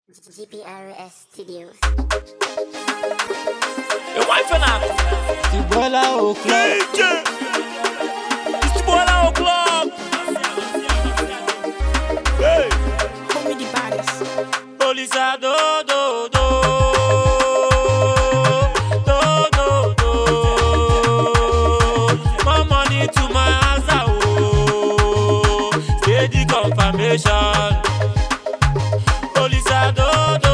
GPRS Studios. Your wife and I. Tibola O'Clock. DJ. It's Tibola O'Clock. Hey. Call me the baddest. Police are do. More money to my answer. Oh. Steady confirmation. Police are do.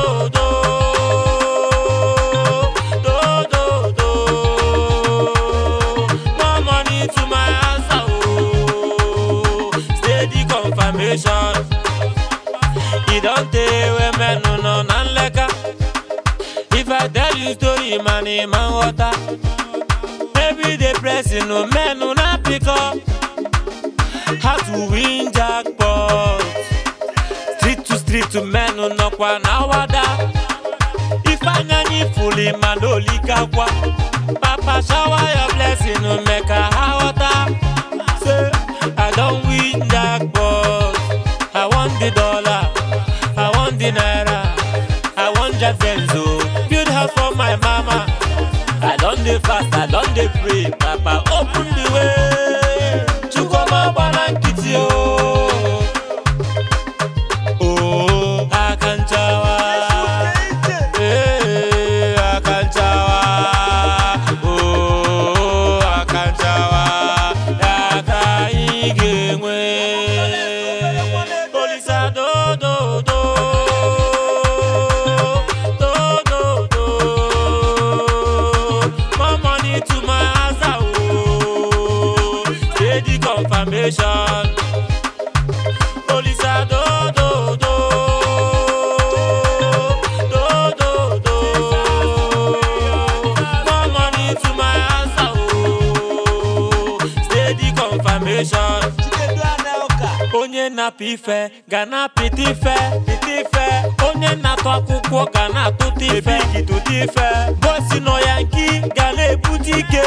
More money to my answer. Oh. Steady confirmation. He don't tell when men no non-leka. If I tell you story, man water. Every day pressing, no men no not pick up. How to win jackpot. Street to men no knock one hour. If I nanny fully man no lika kwa. Papa shower your blessing, no make a water. Say I don't win jackpot. I want the dollar. I want the naira, I want that benzo. Build house for my mama. I don't dey fast, I don't dey pray. Papa open the way. Chukoma banankiti oh. Oh, Akanchawa. Hey, Akanchawa. Oh, Akanchawa. Akaigengwe. Police are do. More money to my answer, oh. Steady confirmation. Police are do. More money to my answer, oh. Steady confirmation. Onye na pife, gana pitife. Onye na to akwụkwọ gana tutife. Bossy no Yankee, gana boutique.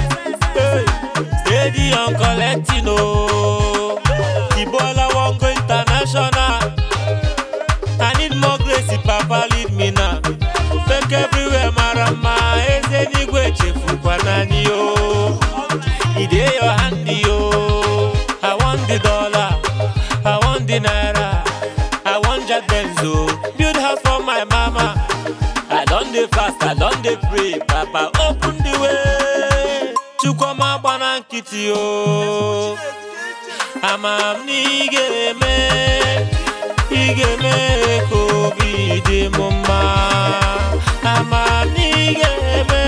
Steady on collecting, oh. Tibola won't go international. I need more grace, Papa lead me now. Take everywhere, marama. Eze nigwe chefu kwa nani, oh. Ide your handy, oh. I want the dollar. I want the naira, I want that benzo. Build house for my mama. I don't dey fast, I don't dey pray. Papa open the way. Chukoma banankiti oh. Amam nigeme kobi de mama. Amam nigeme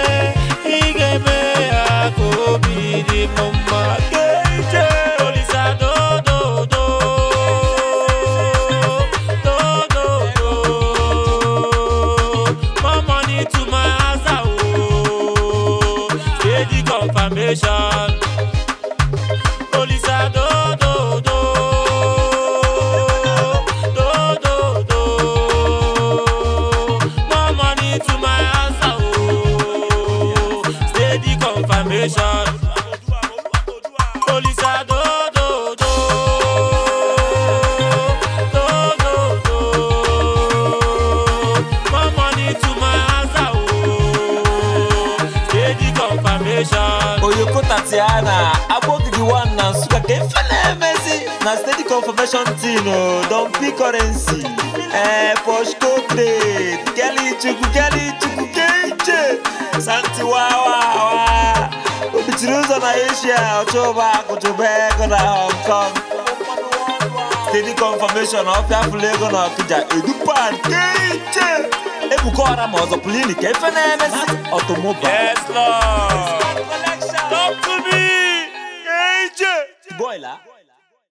kobi de mama. Police are do. More money to my answer, oh. Steady confirmation. Police are do. More money to my answer, oh. Steady confirmation. Police are do. More money to my answer, oh. Steady confirmation. Oyoko Tatiana, Abogidi one na suka ke fele Messi. Na steady confirmation tino, don't pick currency. Poshko trade, Kelly chuku keche. Santi wawa. Obichiruzo na Asia, Ochoba, Kotobeko na Hong Kong. Steady confirmation of ya fulego na Kija Edupan keche. Ebukora mozo pulini ke fele Messi. Automobile. Yes, Lord. Talk to me, AJ. Boiler.